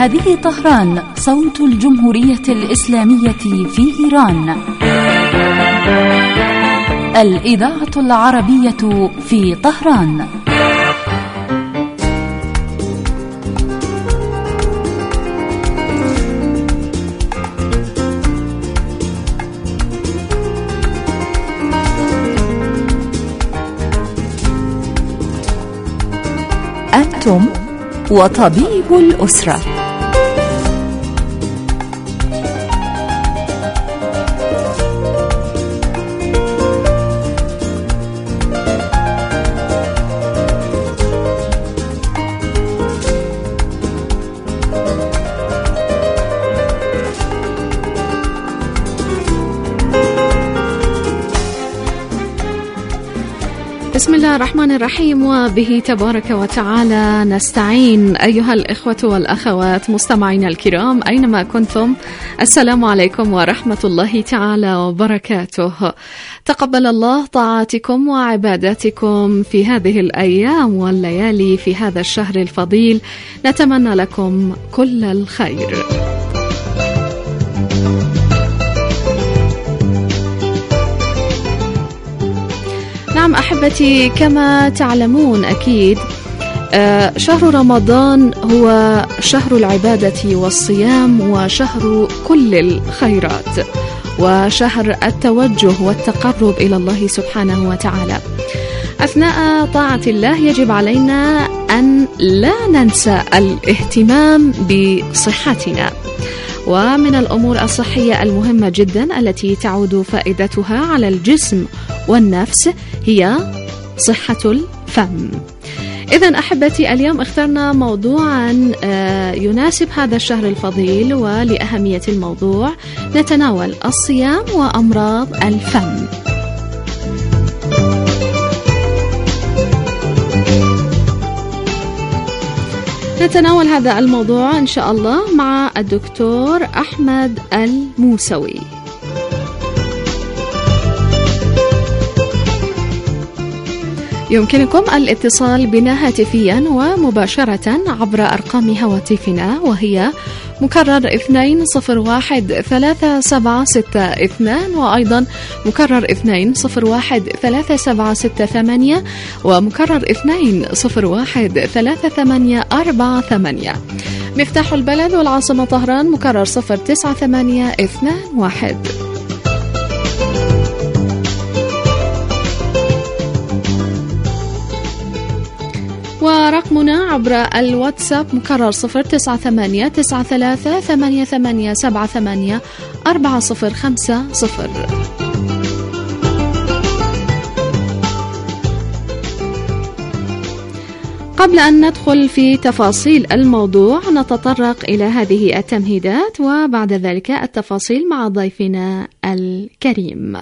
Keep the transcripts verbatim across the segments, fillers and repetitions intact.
هذه طهران، صوت الجمهورية الإسلامية في إيران. الإذاعة العربية في طهران. أنتم وطبيب الأسرة. بسم الله الرحمن الرحيم، وبه تبارك وتعالى نستعين. أيها الإخوة والأخوات مستمعينا الكرام أينما كنتم، السلام عليكم ورحمة الله تعالى وبركاته. تقبل الله طاعاتكم وعباداتكم في هذه الأيام والليالي في هذا الشهر الفضيل، نتمنى لكم كل الخير. نعم أحبتي، كما تعلمون أكيد شهر رمضان هو شهر العبادة والصيام، وشهر كل الخيرات، وشهر التوجه والتقرب إلى الله سبحانه وتعالى. أثناء طاعة الله يجب علينا أن لا ننسى الاهتمام بصحتنا، ومن الأمور الصحية المهمة جدا التي تعود فائدتها على الجسم والنفس هي صحة الفم. إذن أحبتي، اليوم اخترنا موضوعا يناسب هذا الشهر الفضيل، ولأهمية الموضوع نتناول الصيام وأمراض الفم. نتناول هذا الموضوع إن شاء الله مع الدكتور أحمد الموسوي. يمكنكم الاتصال بنا هاتفيا ومباشرة عبر أرقام هواتفنا، وهي مكرر اثنين صفر واحد ثلاثة سبعة ستة اثنان، وأيضا مكرر اثنين صفر واحد ثلاثة سبعة ستة ثمانية، ومكرر اثنين صفر واحد ثلاثة ثمانية أربعة ثمانية. مفتاح البلد والعاصمة طهران مكرر صفر تسعة ثمانية اثنان واحد. ورقمنا عبر الواتساب مكرر صفر تسعة ثمانية تسعة ثلاثة ثمانية ثمانية سبعة ثمانية أربعة صفر خمسة صفر. قبل أن ندخل في تفاصيل الموضوع نتطرق إلى هذه التمهيدات، وبعد ذلك التفاصيل مع ضيفنا الكريم.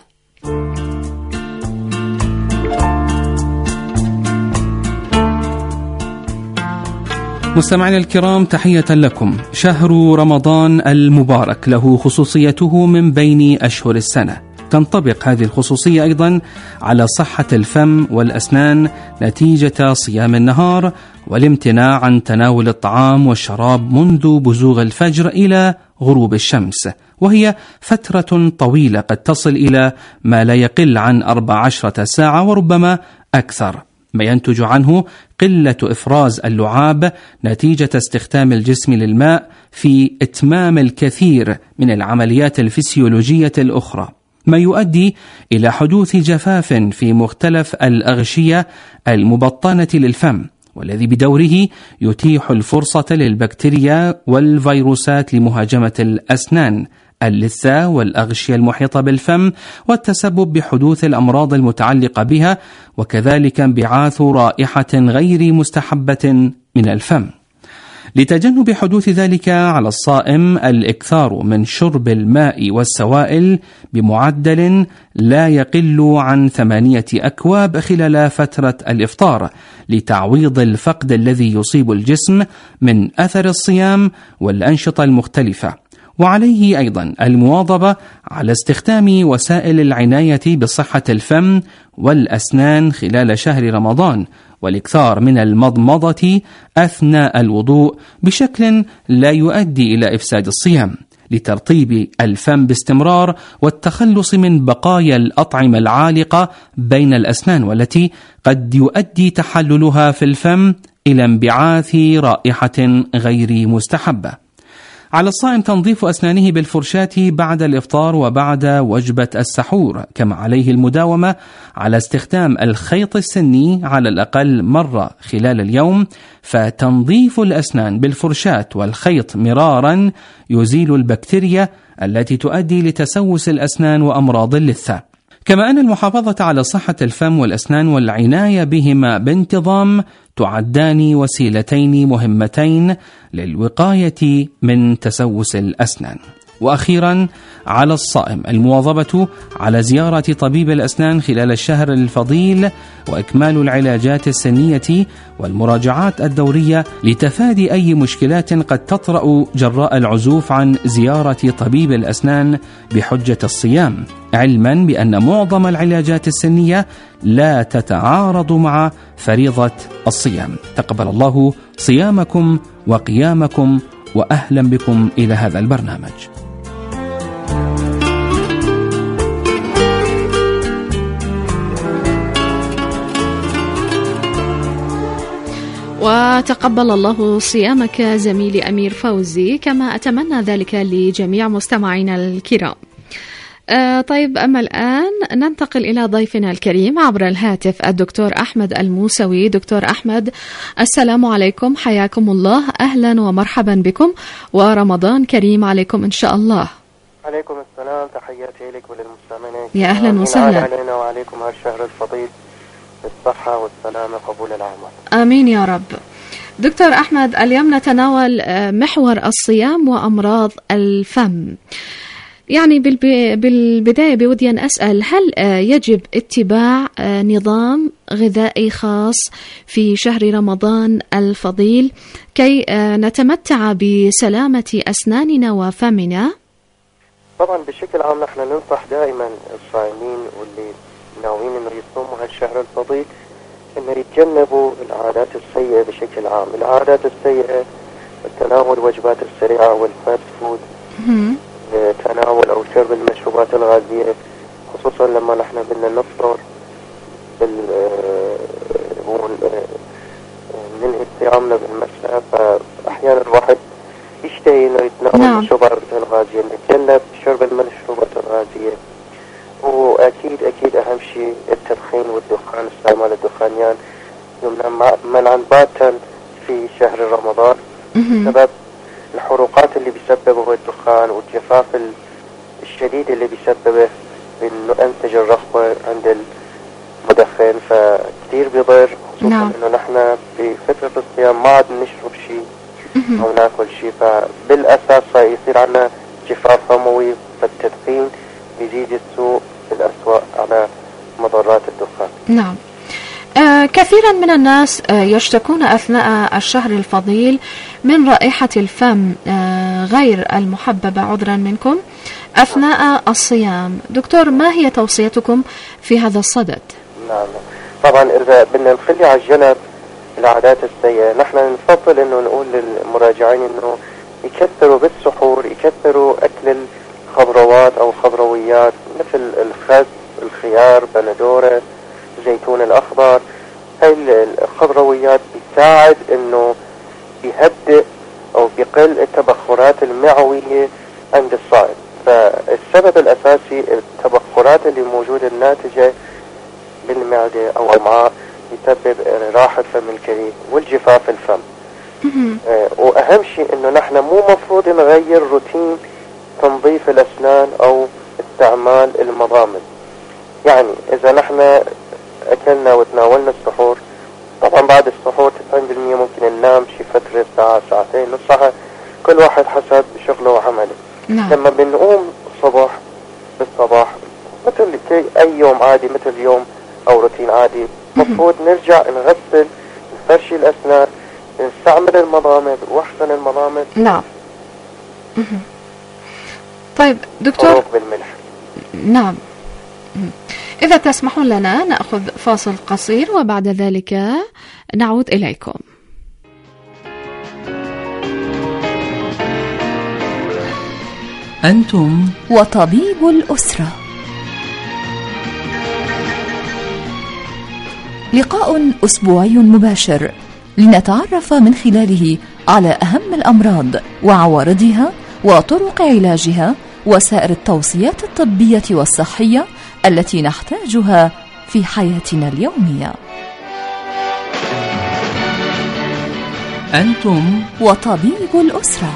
مستمعينا الكرام، تحية لكم. شهر رمضان المبارك له خصوصيته من بين أشهر السنة، تنطبق هذه الخصوصية أيضا على صحة الفم والأسنان نتيجة صيام النهار والامتناع عن تناول الطعام والشراب منذ بزوغ الفجر إلى غروب الشمس، وهي فترة طويلة قد تصل إلى ما لا يقل عن أربع عشرة ساعة وربما أكثر، ما ينتج عنه قلة إفراز اللعاب نتيجة استخدام الجسم للماء في إتمام الكثير من العمليات الفسيولوجية الأخرى، ما يؤدي إلى حدوث جفاف في مختلف الأغشية المبطنة للفم، والذي بدوره يتيح الفرصة للبكتيريا والفيروسات لمهاجمة الأسنان، اللثة والأغشية المحيطة بالفم، والتسبب بحدوث الأمراض المتعلقة بها، وكذلك انبعاث رائحة غير مستحبة من الفم. لتجنب حدوث ذلك على الصائم الإكثار من شرب الماء والسوائل بمعدل لا يقل عن ثمانية أكواب خلال فترة الإفطار، لتعويض الفقد الذي يصيب الجسم من أثر الصيام والأنشطة المختلفة، وعليه أيضا المواظبة على استخدام وسائل العناية بصحة الفم والأسنان خلال شهر رمضان، والإكثار من المضمضة أثناء الوضوء بشكل لا يؤدي إلى إفساد الصيام، لترطيب الفم باستمرار والتخلص من بقايا الأطعمة العالقة بين الأسنان والتي قد يؤدي تحللها في الفم إلى انبعاث رائحة غير مستحبة. على الصائم تنظيف أسنانه بالفرشاة بعد الإفطار وبعد وجبة السحور، كما عليه المداومة على استخدام الخيط السني على الأقل مرة خلال اليوم، فتنظيف الأسنان بالفرشاة والخيط مرارا يزيل البكتيريا التي تؤدي لتسوس الأسنان وأمراض اللثة. كما أن المحافظة على صحة الفم والأسنان والعناية بهما بانتظام تعدان وسيلتين مهمتين للوقاية من تسوس الأسنان. وأخيرا على الصائم المواظبة على زيارة طبيب الأسنان خلال الشهر الفضيل وإكمال العلاجات السنية والمراجعات الدورية لتفادي أي مشكلات قد تطرأ جراء العزوف عن زيارة طبيب الأسنان بحجة الصيام، علما بأن معظم العلاجات السنية لا تتعارض مع فريضة الصيام. تقبل الله صيامكم وقيامكم، وأهلا بكم إلى هذا البرنامج. وتقبل الله صيامك زميلي أمير فوزي، كما أتمنى ذلك لجميع مستمعينا الكرام. آه طيب، أما الآن ننتقل إلى ضيفنا الكريم عبر الهاتف الدكتور أحمد الموسوي. دكتور أحمد، السلام عليكم، حياكم الله، أهلا ومرحبا بكم، ورمضان كريم عليكم إن شاء الله. عليكم السلام، تحياتي لك وللمستمعين. يا أهلا وسهلا. علينا وعليكم هالشهر الفضيل بالصحة والسلامة قبول الأعمال. آمين يا رب. دكتور أحمد، اليوم نتناول محور الصيام وأمراض الفم. يعني بالبداية بودي أن أسأل، هل يجب اتباع نظام غذائي خاص في شهر رمضان الفضيل كي نتمتع بسلامة أسناننا وفمنا؟ طبعا بشكل عام نحن ننصح دائما الصائمين واللي ناويين انه يصوموا هالشهر الفضيل انه يتجنبوا العادات السيئة بشكل عام. العادات السيئة تناول الوجبات السريعة والفاست فود، تناول او شرب المشروبات الغازية، خصوصا لما نحن بدنا نفطر ننهي صيامنا بالمساء، فاحيانا الواحد يشتهي انه يتناول نعم. المشروبات الغازية. نتجنب شرب المشروبات الغازية، واكيد اكيد اهم شيء التدخين والدخان، استعمال الدخانيان يمنع منعا باتا في شهر رمضان بسبب الحروقات اللي بيسببه الدخان والجفاف الشديد اللي بيسببه انتج الرخوة عند المدخن، فكتير بيضر، خصوصا نعم. انه نحن بفترة الصيام ما عاد نشرب شيء او ناكل شيء، فبالاساس يصير عنا جفاف فموي، فالتدخين يزيد السوء بالأسوأ على مضرات الدخان. نعم. آه كثيرا من الناس آه يشتكون أثناء الشهر الفضيل من رائحة الفم آه غير المحببة عذرا منكم أثناء الصيام. دكتور، ما هي توصيتكم في هذا الصدد؟ نعم، طبعا إذا بدنا نخلي على الجنب العادات السيئة، نحن نفضل إنه نقول للمراجعين إنه يكثروا بالسحور، يكثروا أكل الخضروات أو خضرويات مثل الخس، الخيار، بندورة، الزيتون الأخضر. هاي الخضرويات بتساعد إنه بيهدئ أو بيقل التبخرات المعوية عند الصائم. فالسبب الأساسي التبخرات اللي موجودة الناتجة بالمعدة أو الأمعاء يسبب راحة فم الكريه والجفاف الفم. آه وأهم شيء إنه نحن مو مفروض نغير روتين تنظيف الأسنان أو استعمال المضامن. يعني إذا نحن أكلنا وتناولنا السحور، طبعا بعد السحور تسعين بالمئة ممكن ننام شي فترة ساعة ساعتين نص ساعة، كل واحد حسب شغله وعمله. نعم. لما بنقوم الصبح بالصباح مثل أي يوم عادي، مثل يوم أو روتين عادي، مفروض نرجع نغسل نفرش الأسنان، نستعمل المضامن وأحسن المضامن. نعم. طيب دكتور، حروق بالملح. نعم، إذا تسمحون لنا نأخذ فاصل قصير وبعد ذلك نعود إليكم. أنتم وطبيب الأسرة، لقاء أسبوعي مباشر لنتعرف من خلاله على أهم الأمراض وعوارضها وطرق علاجها وسائر التوصيات الطبية والصحية التي نحتاجها في حياتنا اليومية. أنتم وطبيب الأسرة.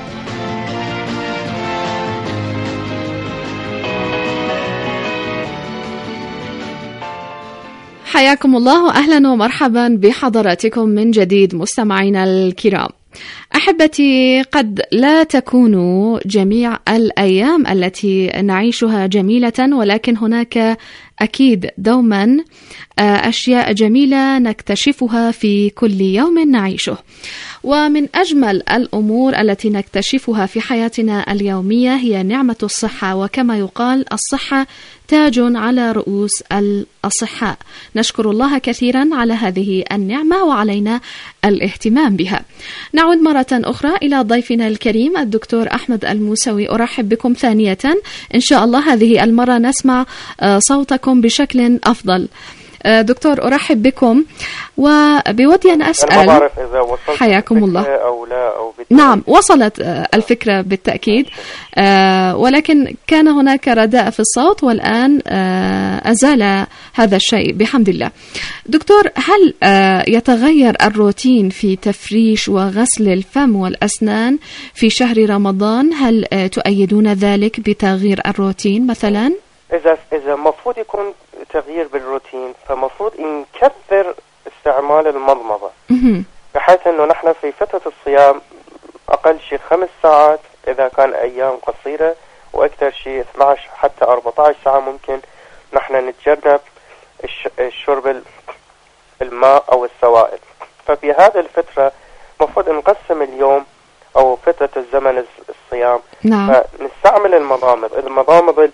حياكم الله وأهلا ومرحبا بحضراتكم من جديد مستمعينا الكرام. أحبتي، قد لا تكون جميع الأيام التي نعيشها جميلة، ولكن هناك أكيد دوما أشياء جميلة نكتشفها في كل يوم نعيشه. ومن أجمل الأمور التي نكتشفها في حياتنا اليومية هي نعمة الصحة، وكما يقال الصحة تاج على رؤوس الأصحاء. نشكر الله كثيرا على هذه النعمة وعلينا الاهتمام بها. نعود مرة أخرى إلى ضيفنا الكريم الدكتور أحمد الموسوي. أرحب بكم ثانية، إن شاء الله هذه المرة نسمع صوتكم بشكل أفضل. دكتور أرحب بكم، وبودي أن أسأل، ما بعرف إذا وصلت حياكم الله أو لا أو نعم، وصلت الفكرة بالتأكيد، آه ولكن كان هناك رداء في الصوت، والآن آه أزال هذا الشيء بحمد الله. دكتور، هل آه يتغير الروتين في تفريش وغسل الفم والأسنان في شهر رمضان؟ هل آه تؤيدون ذلك بتغيير الروتين مثلا؟ إذا إذا مفروض يكون تغيير بالروتين، فمفروض نكثر استعمال المضمضة، بحيث انه نحن في فترة الصيام اقل شيء خمس ساعات اذا كان ايام قصيرة، واكثر شيء اثني عشر حتى أربعة عشر ساعة ممكن نحن نتجنب الشرب الماء او السوائل. ففي هذه الفترة مفروض نقسم اليوم او فترة الزمن الصيام، نعم. فنستعمل المضامض المضامض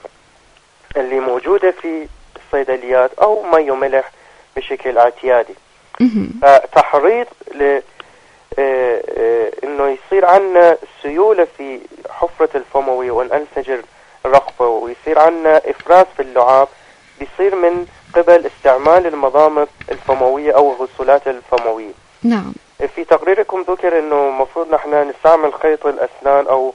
اللي موجودة في الصيدليات أو مي وملح بشكل اعتيادي. فتحريض ل إنه يصير عنا سيولة في حفرة الفموية وننسجر الرقبة، ويصير عنا إفراز في اللعاب، بيصير من قبل استعمال المضامض الفموية أو الغسولات الفموية. نعم. في تقريركم ذكر إنه مفروض نحن نستعمل خيط الأسنان أو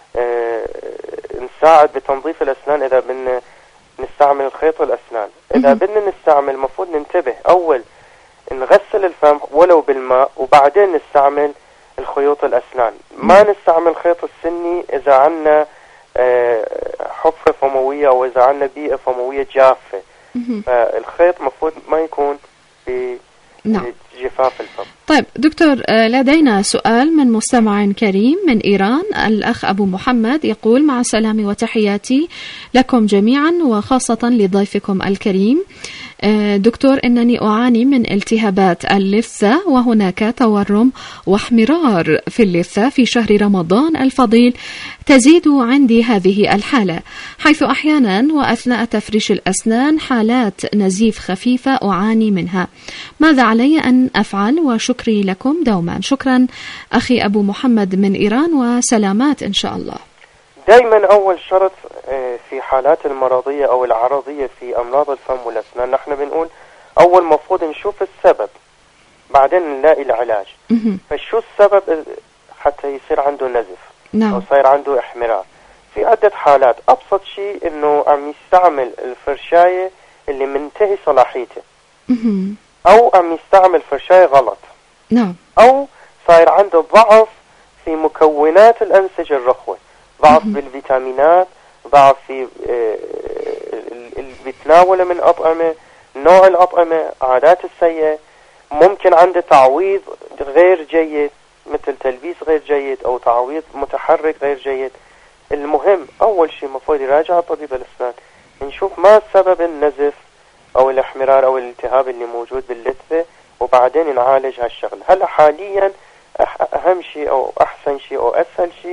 نساعد بتنظيف الأسنان إذا بدنا نستعمل الخيط الأسنان. إذا بدنا نستعمل مفروض ننتبه، أول نغسل الفم ولو بالماء، وبعدين نستعمل الخيوط الأسنان. ما نستعمل خيط السني إذا عنا حفرة فموية أو إذا عنا بيئة فموية جافة. فالخيط مفروض ما يكون ب نعم. جفاف الفم. طيب دكتور، لدينا سؤال من مستمع كريم من إيران، الأخ أبو محمد يقول: مع السلامة وتحياتي لكم جميعا وخاصة لضيفكم الكريم. دكتور، إنني أعاني من التهابات اللثة، وهناك تورم واحمرار في اللثة في شهر رمضان الفضيل. تزيد عندي هذه الحالة، حيث أحيانا وأثناء تفريش الأسنان حالات نزيف خفيفة أعاني منها. ماذا علي أن أفعل؟ وشكري لكم دوما. شكرا أخي أبو محمد من إيران، وسلامات إن شاء الله. دائما أول شرط في حالات المرضية أو العرضية في أمراض الفم والأسنان، نحن بنقول أول مفروض نشوف السبب، بعدين نلاقي العلاج. فشو السبب حتى يصير عنده نزف؟ نعم. أو صاير عنده احمرار؟ في عدة حالات. أبسط شيء إنه عم يستعمل الفرشاية اللي منتهي صلاحيته، أو عم يستعمل فرشاية غلط، نعم. أو صاير عنده ضعف في مكونات الأنسجة الرخوة، ضعف بالفيتامينات، ضعف في اللي بيتناوله من أطعمة، نوع الأطعمة، عادات السيئة. ممكن عنده تعويض غير جيد مثل تلبيس غير جيد أو تعويض متحرك غير جيد. المهم أول شيء مفروض يراجع طبيب الأسنان، نشوف ما سبب النزف أو الاحمرار أو الالتهاب اللي موجود باللثة، وبعدين نعالج هالشغل. هلا حاليا أهم شيء أو أحسن شيء أو أسهل شيء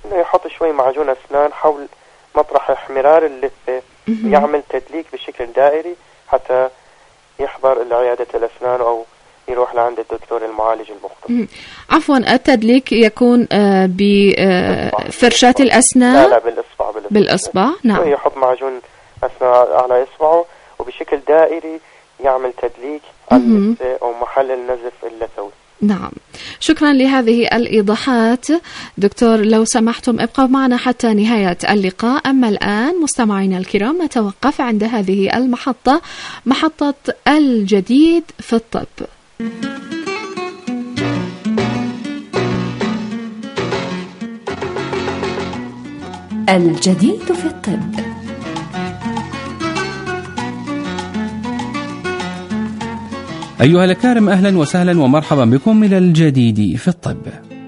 انه يحط شوي معجون اسنان حول مطرح احمرار اللثة، يعمل تدليك بشكل دائري حتى يحضر لعيادة الاسنان او يروح لعند الدكتور المعالج المختص. عفوا، التدليك يكون آه بفرشاة الاسنان؟ لا لا بالاصبع. بالاصبع, بالإصبع. نعم. يحط معجون اسنان على اصبعه وبشكل دائري يعمل تدليك على اللثة او محل النزف اللثوي. نعم، شكرا لهذه الإيضاحات دكتور. لو سمحتم ابقوا معنا حتى نهاية اللقاء. أما الآن مستمعينا الكرام نتوقف عند هذه المحطة، محطة الجديد في الطب. الجديد في الطب. أيها الأكارم، أهلا وسهلا ومرحبا بكم إلى الجديد في الطب.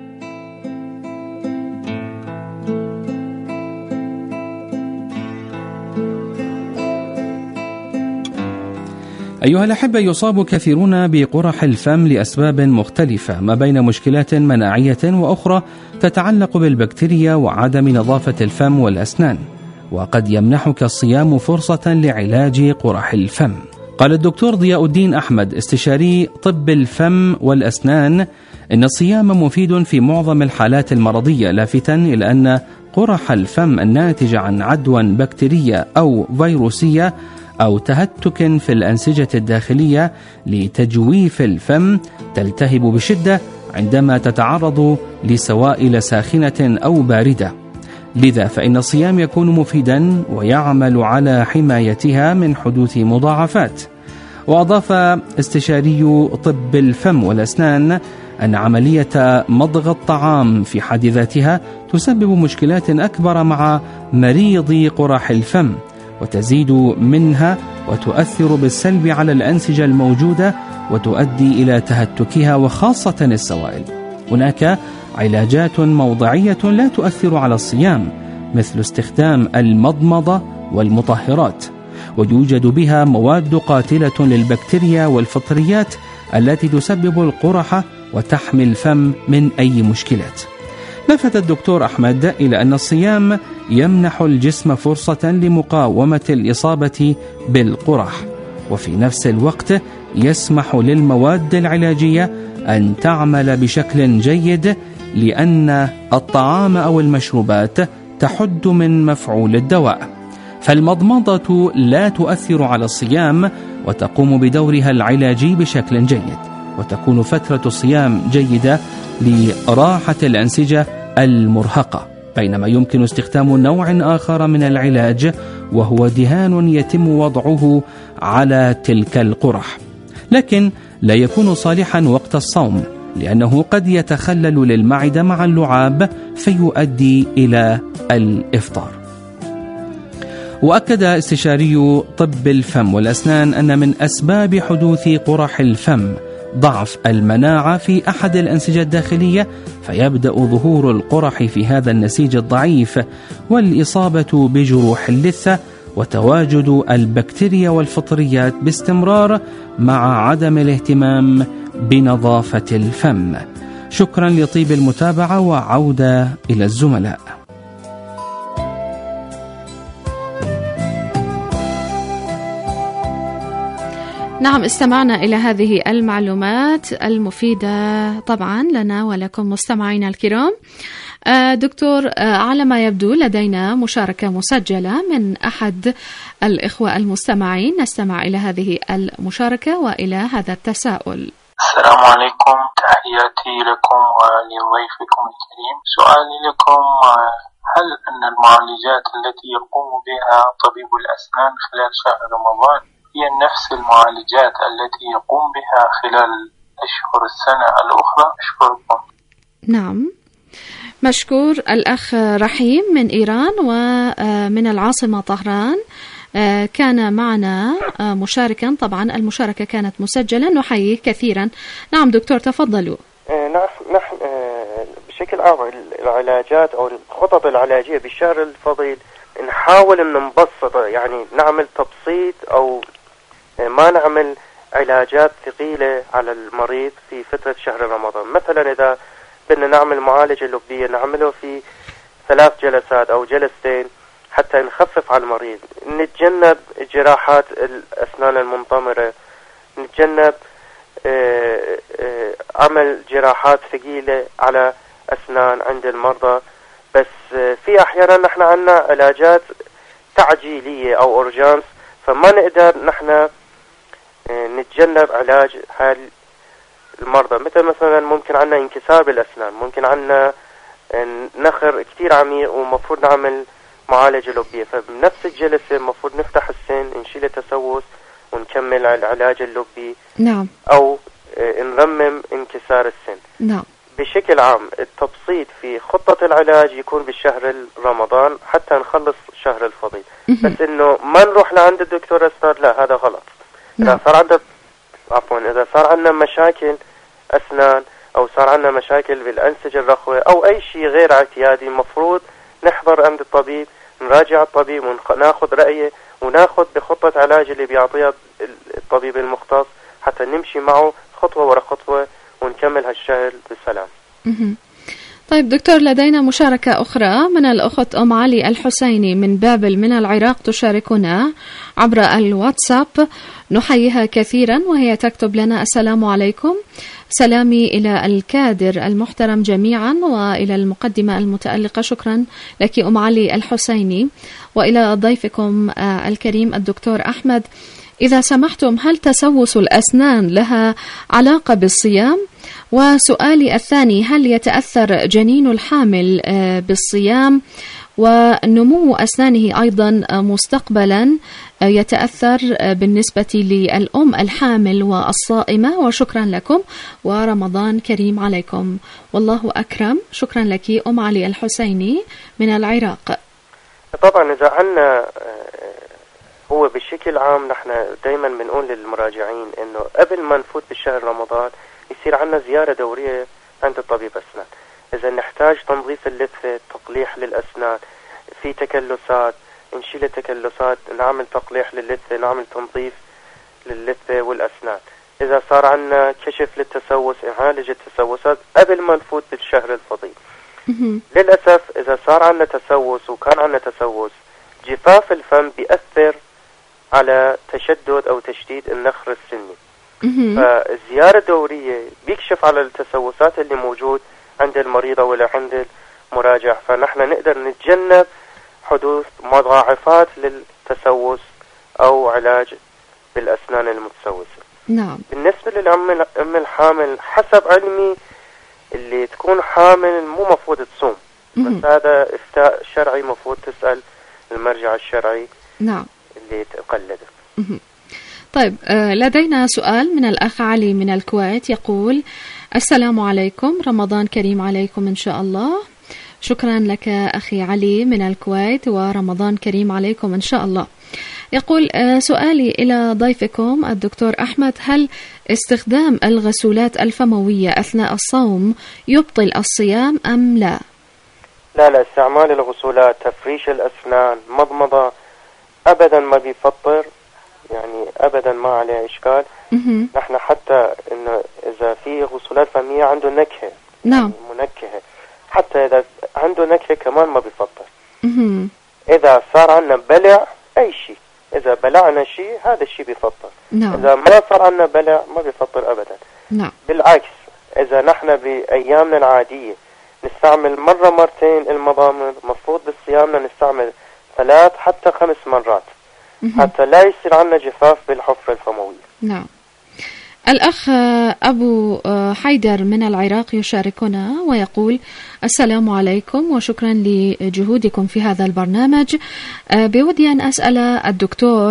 أيها الأحبة، يصاب كثيرون بقرح الفم لأسباب مختلفة، ما بين مشكلات مناعية وأخرى تتعلق بالبكتيريا وعدم نظافة الفم والأسنان، وقد يمنحك الصيام فرصة لعلاج قرح الفم. قال الدكتور ضياء الدين أحمد استشاري طب الفم والأسنان إن الصيام مفيد في معظم الحالات المرضية، لافتا إلى أن قرح الفم الناتج عن عدوى بكتيرية أو فيروسية أو تهتك في الأنسجة الداخلية لتجويف الفم تلتهب بشدة عندما تتعرض لسوائل ساخنة أو باردة، لذا فإن الصيام يكون مفيدا ويعمل على حمايتها من حدوث مضاعفات. وأضاف استشاري طب الفم والأسنان أن عملية مضغ الطعام في حد ذاتها تسبب مشكلات أكبر مع مريض قرح الفم، وتزيد منها وتؤثر بالسلب على الأنسجة الموجودة وتؤدي إلى تهتكها وخاصة السوائل. هناك علاجات موضعية لا تؤثر على الصيام، مثل استخدام المضمضة والمطهرات، ويوجد بها مواد قاتلة للبكتيريا والفطريات التي تسبب القرح وتحمي الفم من أي مشكلات. لفت الدكتور أحمد إلى أن الصيام يمنح الجسم فرصة لمقاومة الإصابة بالقرح، وفي نفس الوقت يسمح للمواد العلاجية أن تعمل بشكل جيد، لأن الطعام أو المشروبات تحد من مفعول الدواء. فالمضمضة لا تؤثر على الصيام وتقوم بدورها العلاجي بشكل جيد، وتكون فترة الصيام جيدة لراحة الأنسجة المرهقة، بينما يمكن استخدام نوع آخر من العلاج وهو دهان يتم وضعه على تلك القرح، لكن لا يكون صالحا وقت الصوم لأنه قد يتخلل للمعدة مع اللعاب فيؤدي إلى الإفطار. وأكد استشاري طب الفم والأسنان أن من أسباب حدوث قرح الفم ضعف المناعة في أحد الأنسجة الداخلية، فيبدأ ظهور القرح في هذا النسيج الضعيف والإصابة بجروح اللثة وتواجد البكتيريا والفطريات باستمرار مع عدم الاهتمام بنظافة الفم. شكرا لطيب المتابعة وعودة إلى الزملاء. نعم، استمعنا إلى هذه المعلومات المفيدة طبعا لنا ولكم مستمعينا الكرام. دكتور، على ما يبدو لدينا مشاركة مسجلة من أحد الإخوة المستمعين، نستمع إلى هذه المشاركة وإلى هذا التساؤل. السلام عليكم، تحياتي لكم ولضيفكم الكريم. سؤالي لكم: هل أن المعالجات التي يقوم بها طبيب الأسنان خلال شهر رمضان هي نفس المعالجات التي يقوم بها خلال أشهر السنة الأخرى؟ أشكركم. نعم، مشكور الأخ رحيم من إيران ومن العاصمة طهران، كان معنا مشاركا، طبعا المشاركة كانت مسجلة، نحييه كثيرا. نعم دكتور، تفضلوا. نحن نحن بشكل عام العلاجات أو الخطط العلاجية بالشهر الفضيل نحاول أن نبسط، يعني نعمل تبسيط أو ما نعمل علاجات ثقيلة على المريض في فترة شهر رمضان. مثلا إذا بدنا نعمل معالجة لبية نعمله في ثلاث جلسات أو جلستين حتى نخفف على المريض. نتجنب جراحات الأسنان المنطمرة، نتجنب آه آه عمل جراحات ثقيلة على أسنان عند المرضى. بس آه في أحيانا نحن عنا علاجات تعجيلية أو أورجانس، فما نقدر نحن آه نتجنب علاج هاي المرضى. مثل مثلا ممكن عنا انكسار بالأسنان، ممكن عنا نخر كتير عميق ومفروض نعمل معالجة لوبية، فبنفس الجلسة مفروض نفتح السن، نشيل التسوس ونكمل العلاج اللوبي. نعم. أو نرمم انكسار السن. نعم. بشكل عام التبسيط في خطة العلاج يكون بالشهر رمضان حتى نخلص شهر الفضيل. بس إنه ما نروح لعند الدكتور أسنان، لا هذا غلط. نعم. إذا صار عندنا عفوا إذا صار عندنا مشاكل أسنان أو صار عندنا مشاكل بالأنسجة الرخوة أو أي شيء غير اعتيادي، مفروض نحضر عند الطبيب، نراجع الطبيب وناخذ رأيه وناخذ بخطة علاج اللي بيعطيها الطبيب المختص حتى نمشي معه خطوة ورا خطوة ونكمل هالشهر بسلام. طيب دكتور، لدينا مشاركة أخرى من الأخت أم علي الحسيني من بابل من العراق تشاركنا عبر الواتساب، نحييها كثيرا وهي تكتب لنا: السلام عليكم، سلامي إلى الكادر المحترم جميعا وإلى المقدمة المتألقة. شكرا لك أم علي الحسيني، وإلى ضيفكم الكريم الدكتور أحمد. إذا سمحتم، هل تسوس الأسنان لها علاقة بالصيام؟ وسؤالي الثاني: هل يتأثر جنين الحامل بالصيام ونمو أسنانه أيضا مستقبلا يتأثر بالنسبة للأم الحامل والصائمة؟ وشكرا لكم ورمضان كريم عليكم. والله أكرم. شكرا لك أم علي الحسيني من العراق. طبعا إذا عنا هو بشكل عام نحن دايما بنقول للمراجعين إنه قبل ما نفوت بالشهر رمضان يصير عنا زيارة دورية عند الطبيب أسنان. إذا نحتاج تنظيف اللثة، تقليح للأسنان، في تكلسات نشيل التكلسات، نعمل تقليح للثة، نعمل تنظيف للثة والأسنان. إذا صار عنا كشف للتسوس، نعالج التسوسات قبل ما نفوت بالشهر الفضيل. للأسف إذا صار عنا تسوس وكان عنا تسوس، جفاف الفم بيأثر على تشدد أو تشديد النخر السني. فالزيارة الدورية بيكشف على التسوسات اللي موجود عند المريضة ولا عند المراجع، فنحن نقدر نتجنب حدوث مضاعفات للتسوس أو علاج بالأسنان المتسوسة. نعم. بالنسبة للأم الحامل، حسب علمي اللي تكون حامل مو مفروض تصوم، بس هذا إفتاء شرعي مفروض تسأل المرجع الشرعي. نعم. اللي تقلده. طيب لدينا سؤال من الأخ علي من الكويت، يقول: السلام عليكم، رمضان كريم عليكم إن شاء الله. شكرا لك أخي علي من الكويت، ورمضان كريم عليكم إن شاء الله. يقول: سؤالي إلى ضيفكم الدكتور أحمد: هل استخدام الغسولات الفموية أثناء الصوم يبطل الصيام أم لا؟ لا لا، استعمال الغسولات، تفريش الأسنان، مضمضة، أبدا ما بيفطر، يعني أبدا ما عليه إشكال. نحن حتى إنه إذا في غسولات فمية عنده نكهة، نعم، منكهة، حتى إذا عنده نكهة كمان ما بيفطر. إذا صار عنا بلع أي شيء، إذا بلعنا شيء هذا الشيء بيفطر. نعم. إذا ما صار عنا بلع ما بيفطر أبدا. نعم. بالعكس، إذا نحن بأيامنا العادية نستعمل مرة مرتين المضامض، مفروض بصيامنا نستعمل ثلاث حتى خمس مرات حتى لا يصير عنا جفاف بالحفرة الفموية. نعم. الأخ أبو حيدر من العراق يشاركنا ويقول: السلام عليكم وشكرا لجهودكم في هذا البرنامج. بودي أن أسأل الدكتور: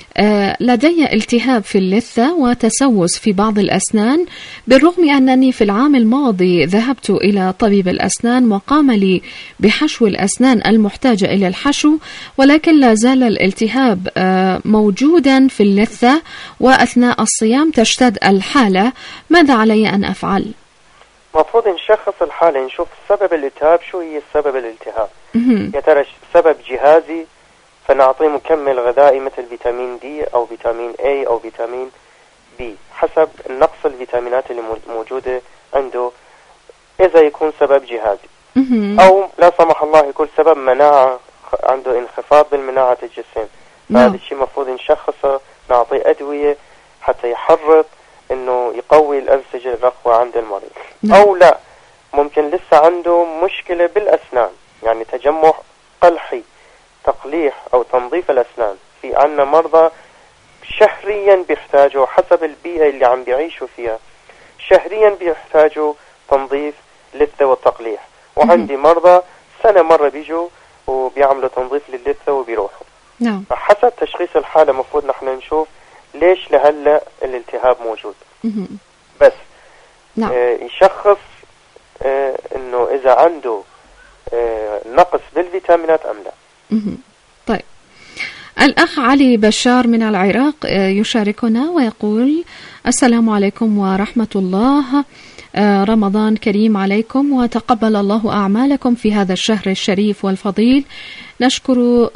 لدي التهاب في اللثة وتسوس في بعض الأسنان، بالرغم أنني في العام الماضي ذهبت إلى طبيب الأسنان وقام لي بحشو الأسنان المحتاجة إلى الحشو، ولكن لا زال الالتهاب موجودا في اللثة، وأثناء الصيام تشتد الحالة. ماذا علي أن أفعل؟ مفروض نشخص الحالة، نشوف سبب الالتهاب، شو هي سبب الالتهاب. يا ترى سبب جهازي فنعطيه مكمل غذائي مثل فيتامين دي أو فيتامين A أو فيتامين بي حسب نقص الفيتامينات اللي موجودة عنده. إذا يكون سبب جهازي، أو لا سمح الله يكون سبب مناعة، عنده انخفاض بالمناعة الجسم، فهذا الشيء مفروض نشخصه، نعطيه أدوية حتى يحرض إنه يقوي الأنسجة الرخوة عند المريض. أو لا، ممكن لسه عنده مشكلة بالأسنان، يعني تجمع قلحي، تقليح أو تنظيف الأسنان. في عنا مرضى شهريا بيحتاجوا حسب البيئة اللي عم بيعيشوا فيها، شهريا بيحتاجوا تنظيف لثة والتقليح. وعندي مرضى سنة مرة بيجوا وبيعملوا تنظيف للثة وبيروحوا. نعم. فحسب تشخيص الحالة مفروض نحن نشوف ليش لهلا الالتهاب موجود. بس نعم. آه يشخص آه انه اذا عنده آه نقص بالفيتامينات ام لا. طيب، الأخ علي بشار من العراق يشاركنا ويقول: السلام عليكم ورحمة الله، رمضان كريم عليكم وتقبل الله أعمالكم في هذا الشهر الشريف والفضيل. نشكر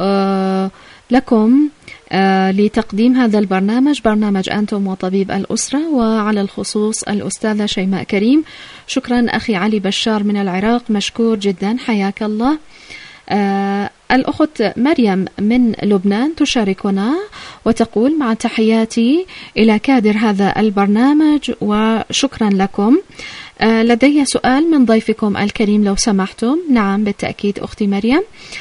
لكم لتقديم هذا البرنامج، برنامج أنتم وطبيب الأسرة، وعلى الخصوص الأستاذة شيماء كريم. شكرا أخي علي بشار من العراق، مشكور جدا، حياك الله. آه الأخت مريم من لبنان تشاركنا وتقول: مع تحياتي إلى كادر هذا البرنامج وشكرا لكم. آه لدي سؤال من ضيفكم الكريم لو سمحتم. نعم بالتأكيد أختي مريم.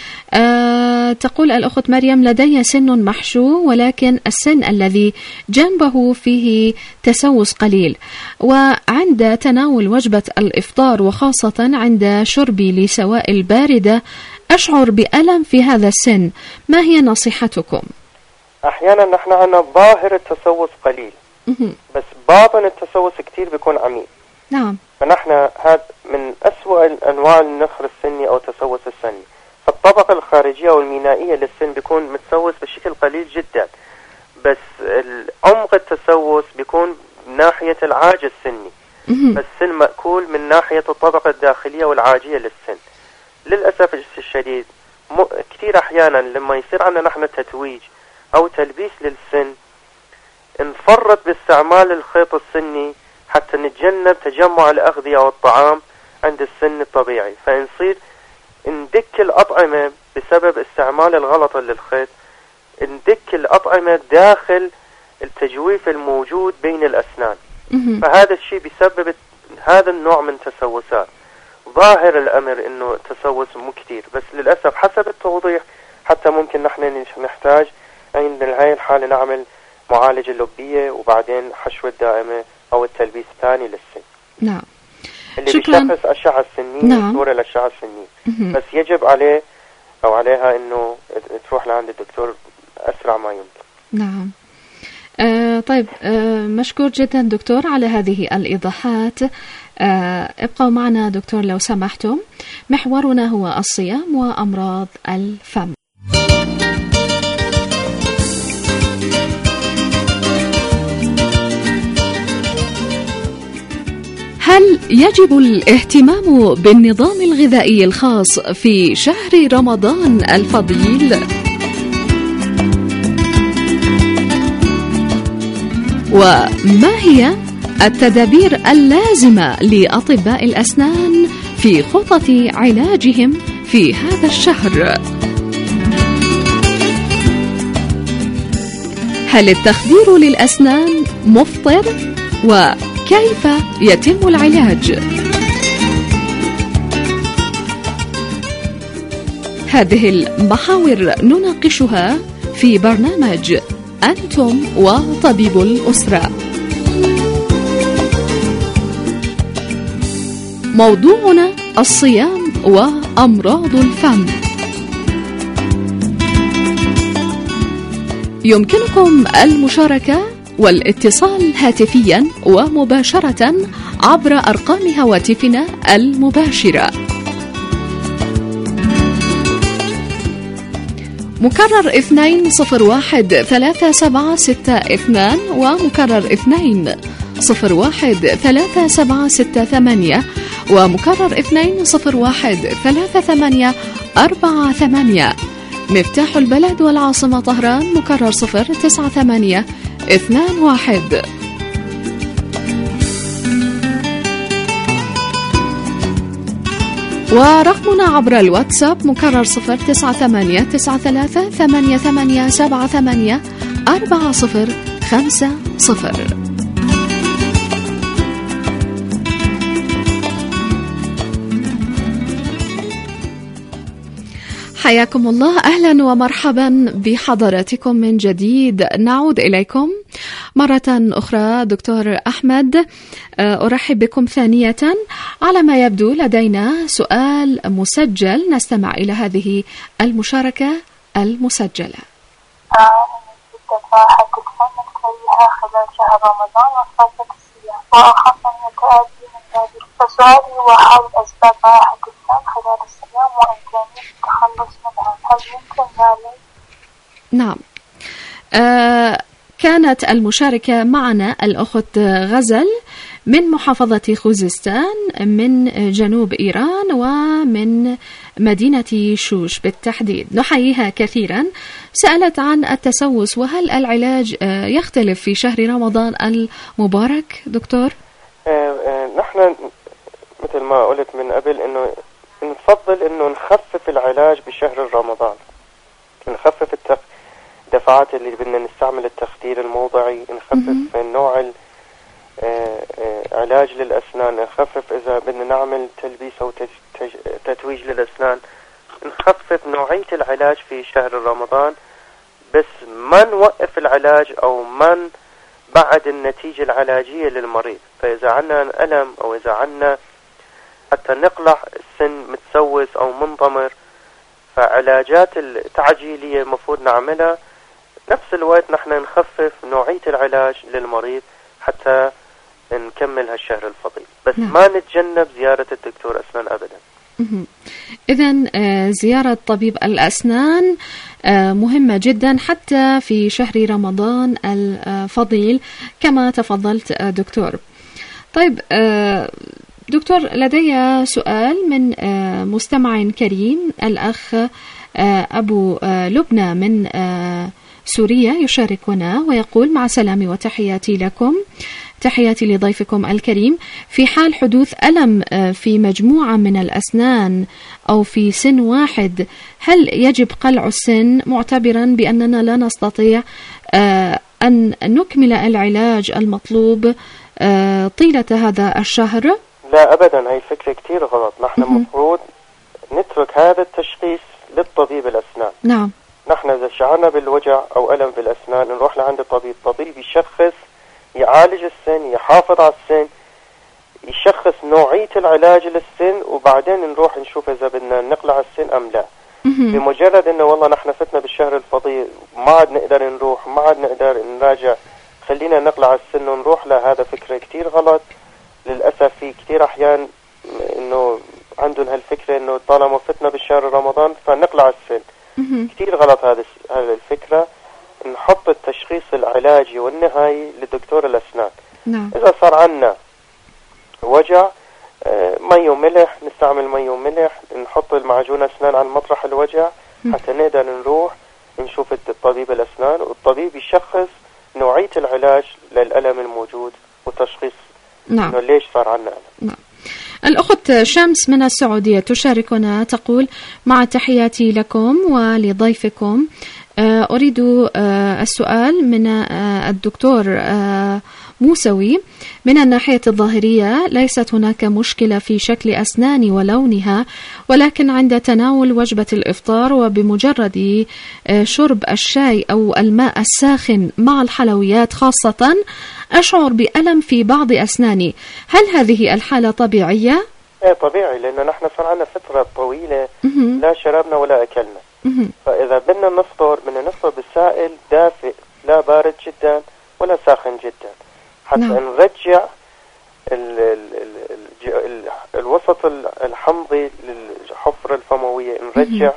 آه تقول الأخت مريم: لدي سن محشو، ولكن السن الذي جنبه فيه تسوس قليل، وعند تناول وجبة الإفطار وخاصة عند شربي لسوائل باردة أشعر بألم في هذا السن، ما هي نصيحتكم؟ أحيانا نحن عندنا ظاهر التسوس قليل بس باطن التسوس كتير بيكون عميق. نعم. فنحن هذا من أسوأ أنواع النخر السني أو التسوس السني. فالطبقة الخارجية أو المينائية للسن بيكون متسوس بشكل قليل جدا، بس عمق التسوس بيكون ناحية العاج السني، بس السن مأكول من ناحية الطبقة الداخلية والعاجية للسن. للأسف الشديد م... كثير أحيانا لما يصير عندنا نحن تتويج أو تلبيس للسن نفرط باستعمال الخيط السني حتى نتجنب تجمع الأغذية والطعام عند السن الطبيعي، فنصير ندك الأطعمة بسبب استعمال الغلط للخيط، ندك الأطعمة داخل التجويف الموجود بين الأسنان. فهذا الشيء بيسبب هذا النوع من تسوسات. ظاهر الأمر إنه تسوس مو كتير، بس للأسف حسب التوضيح حتى ممكن نحن نحتاج عند هاي الحالة نعمل معالجة لبية وبعدين حشوة دائمة أو التلبيس الثاني للسن. نعم. اللي بيشخص أشعة السنية، نعم. صورة الأشعة السنية، بس يجب عليه أو عليها إنه تروح لعند الدكتور أسرع ما يمكن. نعم. آه طيب، آه مشكور جدا دكتور على هذه الإيضاحات. آه ابقوا معنا دكتور لو سمحتم. محورنا هو الصيام وأمراض الفم. هل يجب الاهتمام بالنظام الغذائي الخاص في شهر رمضان الفضيل؟ وما هي التدابير اللازمة لأطباء الأسنان في خطط علاجهم في هذا الشهر؟ هل التخدير للأسنان مفطر؟ وكيف يتم العلاج؟ هذه المحاور نناقشها في برنامج أنتم وطبيب الأسرة. موضوعنا الصيام وأمراض الفم. يمكنكم المشاركة والاتصال هاتفيا ومباشرة عبر أرقام هواتفنا المباشرة. مكرر اثنين صفر واحد ثلاثة سبعة ستة اثنان ومكرر اثنين صفر واحد ثلاثة سبعة ستة ثمانية ومكرر اثنين صفر واحد ثلاثة ثمانية أربعة ثمانية. مفتاح البلد والعاصمة طهران مكرر صفر تسعة ثمانية اثنان واحد. ورقمنا عبر الواتساب مكرر صفر تسعة ثمانية تسعة ثلاثة ثمانية ثمانية سبعة ثمانية أربعة صفر خمسة صفر. حياكم الله، أهلا ومرحبا بحضراتكم من جديد. نعود إليكم مرة أخرى دكتور أحمد. أرحب بكم ثانية. على ما يبدو لدينا سؤال مسجل، نستمع إلى هذه المشاركة المسجلة. التفاحة تتفنن كريها خلال شهر رمضان وفترة الصيام وأخاف أن يتأذي من ذلك، فسؤالي هو حول أسباب راحة الدم خلال الصيام وإمكانية التخلص منها، هل يمكن ذلك؟ نعم. آه كانت المشاركة معنا الأخت غزل من محافظة خوزستان من جنوب إيران ومن مدينة شوش بالتحديد، نحييها كثيرا. سألت عن التسوس، وهل العلاج يختلف في شهر رمضان المبارك دكتور؟ نحن مثل ما قلت من قبل انه نفضل انه نخفف العلاج بشهر رمضان، نخفف التق... الدفعات اللي بدنا نستعمل التخدير الموضعي، نخفف نوع علاج للأسنان، نخفف إذا بدنا نعمل تلبيس أو تتويج للأسنان، نخفف نوعية العلاج في شهر رمضان، بس ما نوقف العلاج أو ما بعد النتيجة العلاجية للمريض. فإذا عنا ألم أو إذا عنا حتى نقلع السن متسوس أو منضمر، فعلاجات التعجيلية المفروض نعملها. نفس الوقت نحن نخفف نوعية العلاج للمريض حتى نكمل هالشهر الفضيل، بس نعم. ما نتجنب زيارة الدكتور أسنان أبدا. إذن زيارة طبيب الأسنان مهمة جدا حتى في شهر رمضان الفضيل كما تفضلت دكتور. طيب دكتور، لدي سؤال من مستمع كريم، الأخ أبو لبنى من سوريا يشاركنا ويقول: مع سلامي وتحياتي لكم، تحياتي لضيفكم الكريم. في حال حدوث ألم في مجموعة من الأسنان أو في سن واحد، هل يجب قلع السن معتبرا بأننا لا نستطيع أن نكمل العلاج المطلوب طيلة هذا الشهر؟ لا أبدا، هاي فكرة كتير غلط. نحن مفروض نترك هذا التشخيص للطبيب الأسنان. نعم. نحن إذا شعرنا بالوجع أو ألم بالأسنان نروح لعند الطبيب، الطبيب يشخص، يعالج السن، يحافظ على السن، يشخص نوعية العلاج للسن، وبعدين نروح نشوف إذا بدنا نقلع السن أم لا. بمجرد إنه والله نحن فتنا بالشهر الفضيل ما عاد نقدر نروح، ما عاد نقدر نراجع، خلينا نقلع السن ونروح، لا، هذا فكرة كتير غلط. للأسف في كتير أحيان إنه عندهم هالفكرة إنه طالما فتنا بالشهر رمضان فنقلع السن. كتير غلط هذا هذه الفكرة. نحط التشخيص العلاجي والنهائي لدكتور الأسنان. نعم. إذا صار عنا وجع، مي وملح، نستعمل مي وملح، نحط المعجون أسنان عن مطرح الوجع حتى نقدر نروح نشوف الطبيب الأسنان، والطبيب يشخص نوعية العلاج للألم الموجود وتشخيص نعم. إنه ليش صار عنا ألم. نعم. الأخت شمس من السعودية تشاركنا تقول: مع تحياتي لكم ولضيفكم، أريد السؤال من الدكتور موسوي. من الناحية الظاهرية ليست هناك مشكلة في شكل أسناني ولونها، ولكن عند تناول وجبة الإفطار وبمجرد شرب الشاي أو الماء الساخن مع الحلويات خاصة أشعر بألم في بعض أسناني. هل هذه الحالة طبيعية؟ ايه طبيعي، لأنه نحن صار عنا فترة طويلة لا شربنا ولا أكلنا. فإذا بدنا نفطر بدنا نفطر بالسائل دافئ، لا بارد جدا ولا ساخن جدا، حتى نعم. نرجع ال ال ال ال الوسط الحمضي للحفرة الفموية، نرجع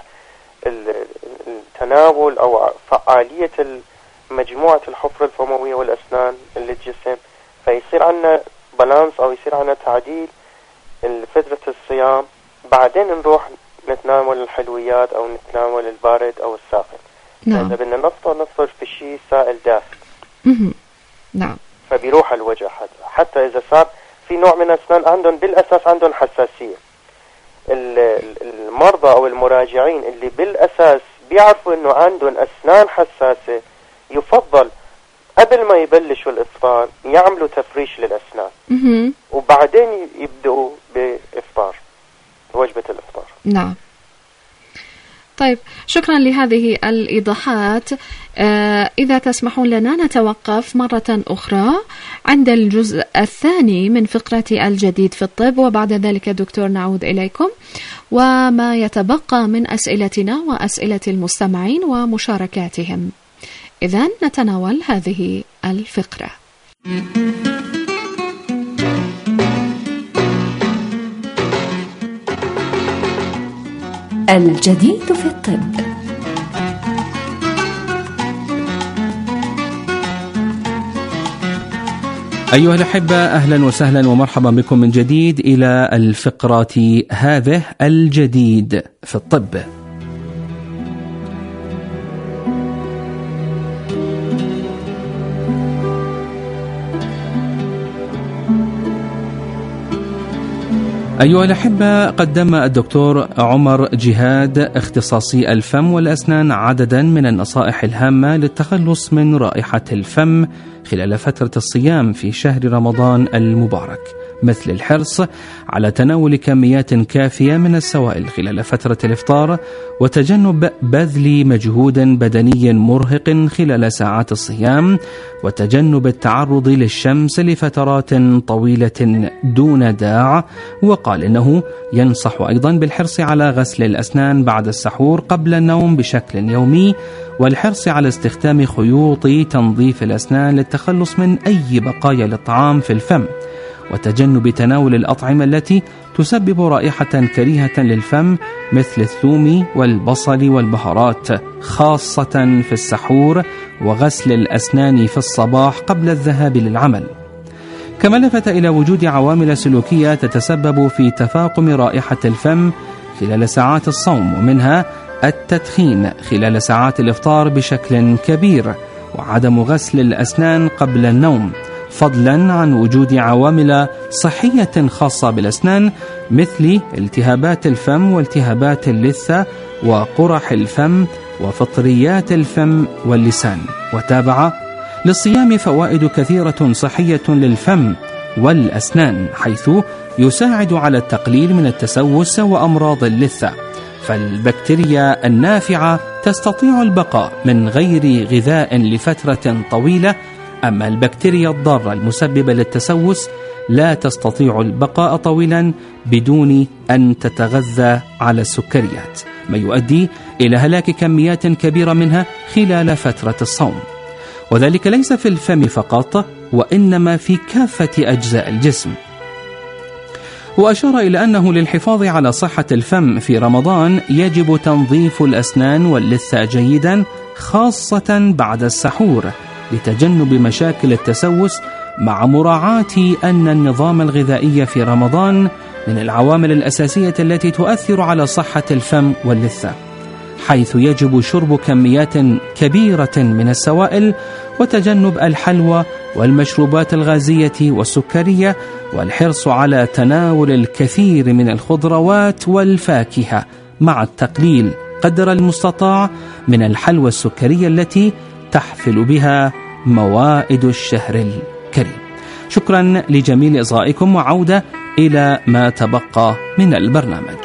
التناول أو فعالية مجموعة الحفرة الفموية والأسنان للجسم، فيصير عنا بالانس أو يصير عنا تعديل فترة الصيام. بعدين نروح نتناول الحلويات أو نتناول البارد أو الساخن. نعم. إذا بدنا نفطر نفطر في شيء سائل دافئ. نعم. فبيروح الوجع. حتى حتى إذا صار في نوع من الأسنان عندهم بالأساس عندهم حساسية، المرضى أو المراجعين اللي بالأساس بيعرفوا إنه عندهم أسنان حساسة يفضل قبل ما يبلشوا الإفطار يعملوا تفريش للأسنان وبعدين يبدأوا بإفطار وجبة الإفطار. نعم. طيب، شكرا لهذه الإيضاحات. آه إذا تسمحون لنا نتوقف مرة أخرى عند الجزء الثاني من فقرة الجديد في الطب، وبعد ذلك دكتور نعود إليكم وما يتبقى من أسئلتنا وأسئلة المستمعين ومشاركاتهم. إذن نتناول هذه الفقرة. الجديد في الطب. أيها الأحبة، أهلا وسهلا ومرحبا بكم من جديد إلى الفقرة هذه الجديد في الطب. أيها الأحبة، قدم الدكتور عمر جهاد اختصاصي الفم والأسنان عددا من النصائح الهامة للتخلص من رائحة الفم خلال فترة الصيام في شهر رمضان المبارك، مثل الحرص على تناول كميات كافية من السوائل خلال فترة الإفطار، وتجنب بذل مجهود بدني مرهق خلال ساعات الصيام، وتجنب التعرض للشمس لفترات طويلة دون داع. وقال إنه ينصح أيضا بالحرص على غسل الأسنان بعد السحور قبل النوم بشكل يومي، والحرص على استخدام خيوط تنظيف الأسنان للتخلص من أي بقايا للطعام في الفم، وتجنب تناول الأطعمة التي تسبب رائحة كريهة للفم مثل الثوم والبصل والبهارات، خاصة في السحور، وغسل الأسنان في الصباح قبل الذهاب للعمل. كما لفت إلى وجود عوامل سلوكية تتسبب في تفاقم رائحة الفم خلال ساعات الصوم، ومنها التدخين خلال ساعات الإفطار بشكل كبير، وعدم غسل الأسنان قبل النوم، فضلا عن وجود عوامل صحية خاصة بالأسنان مثل التهابات الفم والتهابات اللثة وقرح الفم وفطريات الفم واللسان. وتابع: للصيام فوائد كثيرة صحية للفم والأسنان، حيث يساعد على التقليل من التسوس وأمراض اللثة، فالبكتيريا النافعة تستطيع البقاء من غير غذاء لفترة طويلة، أما البكتيريا الضارة المسببة للتسوس لا تستطيع البقاء طويلا بدون أن تتغذى على السكريات، ما يؤدي إلى هلاك كميات كبيرة منها خلال فترة الصوم، وذلك ليس في الفم فقط وإنما في كافة أجزاء الجسم. وأشار إلى أنه للحفاظ على صحة الفم في رمضان يجب تنظيف الأسنان واللثة جيدا، خاصة بعد السحور، لتجنب مشاكل التسوس، مع مراعاة أن النظام الغذائي في رمضان من العوامل الأساسية التي تؤثر على صحة الفم واللثة، حيث يجب شرب كميات كبيرة من السوائل، وتجنب الحلوى والمشروبات الغازية والسكرية، والحرص على تناول الكثير من الخضروات والفاكهة، مع التقليل قدر المستطاع من الحلوى السكرية التي تحفل بها موائد الشهر الكريم. شكرا لجميل إصغائكم، وعودة إلى ما تبقى من البرنامج.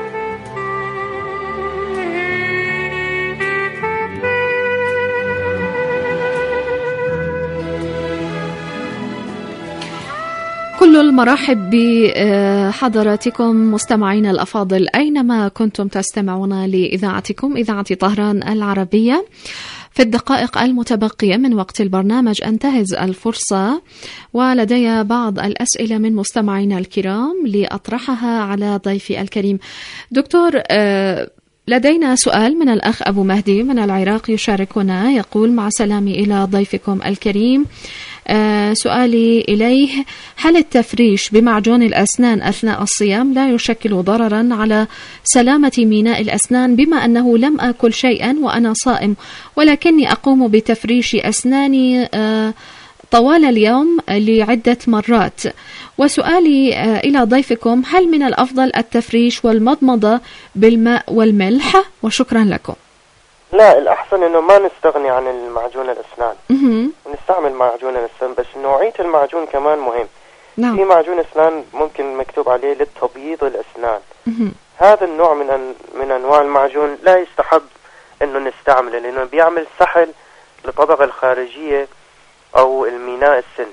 كل المرحب بحضراتكم مستمعينا الأفاضل أينما كنتم تستمعون لإذاعتكم إذاعة طهران العربية. في الدقائق المتبقية من وقت البرنامج أنتهز الفرصة ولدي بعض الأسئلة من مستمعينا الكرام لأطرحها على ضيفي الكريم. دكتور، لدينا سؤال من الأخ أبو مهدي من العراق يشاركنا، يقول: مع سلامي إلى ضيفكم الكريم، آه سؤالي إليه: هل التفريش بمعجون الأسنان أثناء الصيام لا يشكل ضررا على سلامة ميناء الأسنان، بما أنه لم أكل شيئا وأنا صائم، ولكني أقوم بتفريش أسناني آه طوال اليوم لعدة مرات. وسؤالي إلى ضيفكم: هل من الأفضل التفريش والمضمضة بالماء والملح؟ وشكرا لكم. لا، الأحسن إنه ما نستغني عن المعجون الأسنان. مهم. نستعمل معجون الأسنان، بس نوعية المعجون كمان مهم. نعم. في معجون أسنان ممكن مكتوب عليه للتبييض الأسنان. مهم. هذا النوع من أن من أنواع المعجون لا يستحب إنه نستعمله، لأنه بيعمل سحل للطبقة الخارجية أو الميناء السن.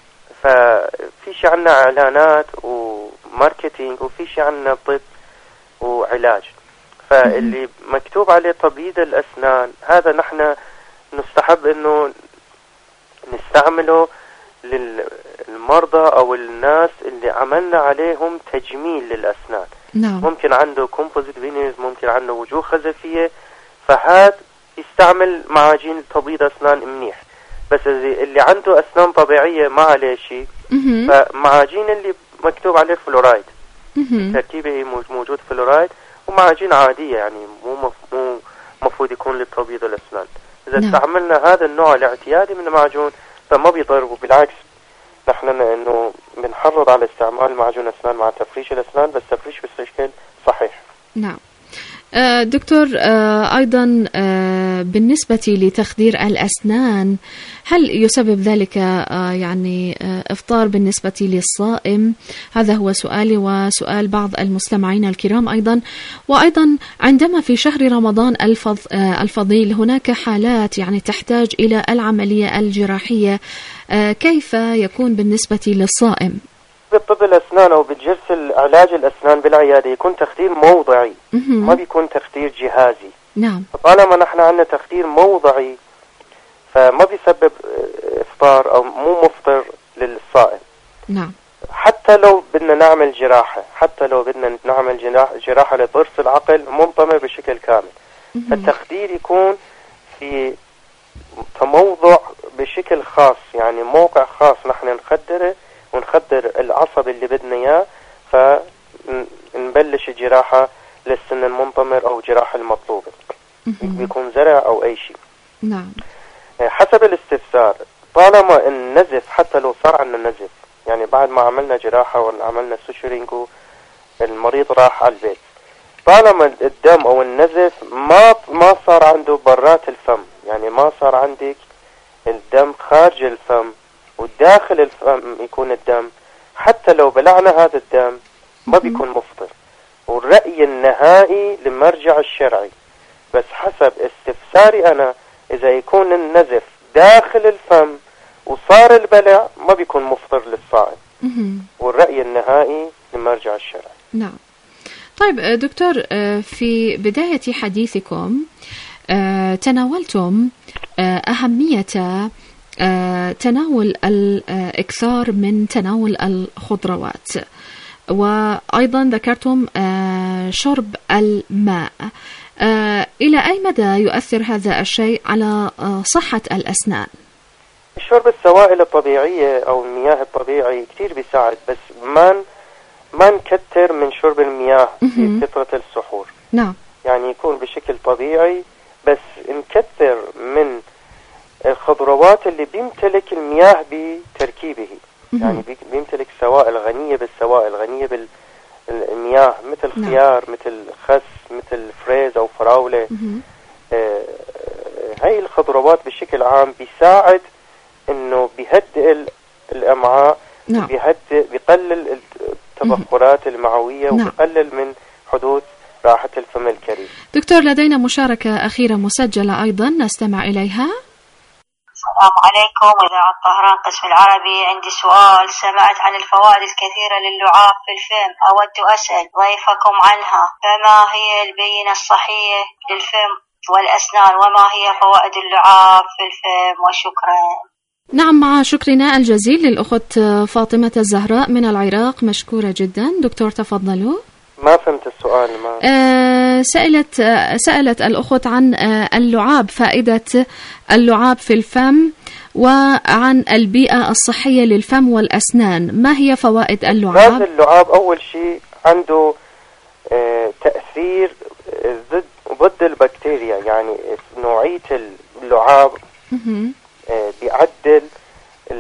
ففي شيء عنا إعلانات وماركتينج، وفي شيء عنا طب وعلاج. فاللي مكتوب عليه تبييض الأسنان هذا نحن نستحب إنه نستعمله للمرضى أو الناس اللي عملنا عليهم تجميل للأسنان. نعم. ممكن عنده كومبوزيت فينيرز، ممكن عنده وجوه خزفية، فهذا يستعمل معاجين تبييض أسنان منيح. بس اللي عنده أسنان طبيعية ما عليه شيء، فمعاجين اللي مكتوب عليه فلورايد، تركيبه موجود فلورايد، ومعاجين عادية يعني مو مو مفروض يكون للتبييض الأسنان. إذا نعم. استعملنا هذا النوع الاعتيادي من المعجون فما بيضر، وبالعكس نحن إنه بنحرض على استعمال معجون أسنان مع تفريش الأسنان، بس تفريش بشكل صحيح. نعم. دكتور، أيضا بالنسبة لتخدير الأسنان، هل يسبب ذلك يعني إفطار بالنسبة للصائم؟ هذا هو سؤالي وسؤال بعض المستمعين الكرام أيضا. وأيضا عندما في شهر رمضان الفضيل هناك حالات يعني تحتاج إلى العملية الجراحية، كيف يكون بالنسبة للصائم؟ بالطب الأسنان أو بالجلسة علاج الأسنان بالعيادة يكون تخدير موضعي، ما بيكون تخدير جهازي. نعم. فطالما نحن عندنا تخدير موضعي فما بيسبب إفطار أو مو مفطر للصائم. نعم. حتى لو بدنا نعمل جراحة، حتى لو بدنا نعمل جراحة لضرس العقل منطمر بشكل كامل، فالتخدير يكون في تموضع بشكل خاص، يعني موقع خاص نحن نخدره ونخدر العصب اللي بدنا اياه، فنبلش جراحة للسن المنطمر او جراحة المطلوبة، بيكون زرع او اي شيء. نعم. حسب الاستفسار، طالما النزف حتى لو صار عندنا نزف، يعني بعد ما عملنا جراحة وعملنا سوشرينجو المريض راح على البيت، طالما الدم او النزف ما ما صار عنده برات الفم، يعني ما صار عندك الدم خارج الفم وداخل الفم يكون الدم، حتى لو بلعنا هذا الدم ما بيكون مفطر. والرأي النهائي للمرجع الشرعي، بس حسب استفساري أنا، إذا يكون النزف داخل الفم وصار البلع ما بيكون مفطر للصائم. والرأي النهائي للمرجع الشرعي. نعم. طيب دكتور، في بداية حديثكم تناولتم أهمية تناول الإكثار من تناول الخضروات، وأيضا ذكرتم شرب الماء. إلى أي مدى يؤثر هذا الشيء على صحة الأسنان؟ شرب السوائل الطبيعية أو المياه الطبيعي كتير بيساعد، بس ما ما نكتر من شرب المياه في فترة السحور. نعم. يعني يكون بشكل طبيعي، بس نكتر من الخضروات اللي بيمتلك المياه بتركيبه، يعني بيمتلك سوائل غنية بالسوائل، غنية بالمياه، مثل خيار، مثل خس، مثل فريز أو فراولة. آه هاي الخضروات بشكل عام بيساعد إنه بيهدئ الأمعاء، نعم. بيهدئ بيقلل التبخرات المعوية، نعم. وبيقلل من حدوث راحة الفم الكريم. دكتور، لدينا مشاركة أخيرة مسجلة أيضا نستمع إليها. السلام عليكم، إذاعة طهران قسم العربي. عندي سؤال. سمعت عن الفوائد الكثيرة للعاب في الفم، أود أسأل ضيفكم عنها، فما هي البينة الصحية للفم والأسنان، وما هي فوائد اللعاب في الفم؟ وشكرا. نعم، مع شكرنا الجزيل للأخت فاطمة الزهراء من العراق، مشكورة جدا. دكتور تفضلوا. ما فهمت السؤال. ما آه سألت آه سألت الأخت عن آه اللعاب، فائدة اللعاب في الفم، وعن البيئة الصحية للفم والأسنان. ما هي فوائد اللعاب؟ هذا اللعاب أول شيء عنده آه تأثير ضد ضد البكتيريا، يعني نوعية اللعاب آه بيعدل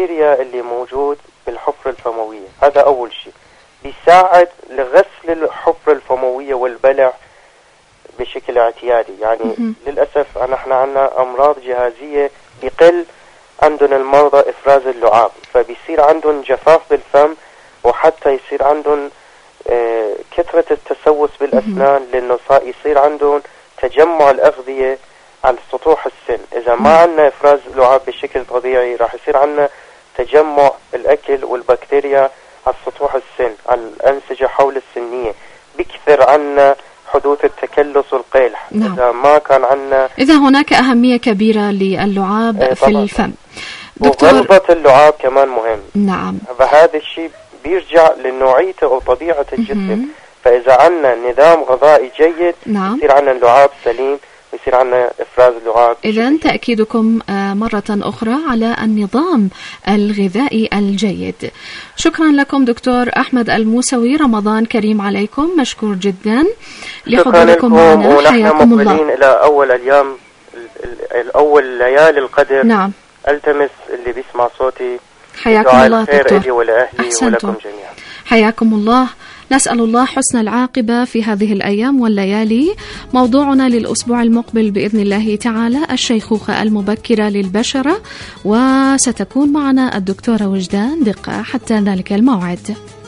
البكتيريا اللي موجود بالحفرة الفموية. هذا أول شيء بيساعد لغسل الحفرة الفموية والبلع بشكل اعتيادي. يعني م- للأسف نحن عندنا أمراض جهازية بقل عندنا المرضى إفراز اللعاب، فبيصير عندهم جفاف بالفم، وحتى يصير عندهم آه كثرة التسوس بالأسنان، لأنه يصير عندهم تجمع الأغذية على سطوح السن. إذا ما عندنا إفراز لعاب بشكل طبيعي راح يصير عندنا تجمع الأكل والبكتيريا على سطوح السن، على الأنسجة حول السنية، بكثر عنا حدوث التكلس والقيلح. نعم. إذا ما كان عنا إذا هناك أهمية كبيرة للعاب ايه في الفم. وغلبة اللعاب كمان مهم. نعم. فهذا الشيء بيرجع لنوعيته أو طبيعة الجسم. فإذا عنا نظام غذائي جيد نعم. يصير عنا اللعاب سليم، يصير عنا إفراز اللعاب. إذن تأكيدكم مرة أخرى على النظام الغذائي الجيد. شكرا لكم دكتور أحمد الموسوي، رمضان كريم عليكم، مشكور جدا لحضوركم معنا، حياكم الله. ونحن إلى أول الأيام الأول ليالي القدر. نعم. ألتمس اللي بيسمع صوتي حياكم الله دكتور. إلي ولأهلي ولكم جميعا. حياكم الله. نسأل الله حسن العاقبة في هذه الأيام والليالي. موضوعنا للأسبوع المقبل بإذن الله تعالى الشيخوخة المبكرة للبشرة، وستكون معنا الدكتورة وجدان دقة. حتى ذلك الموعد.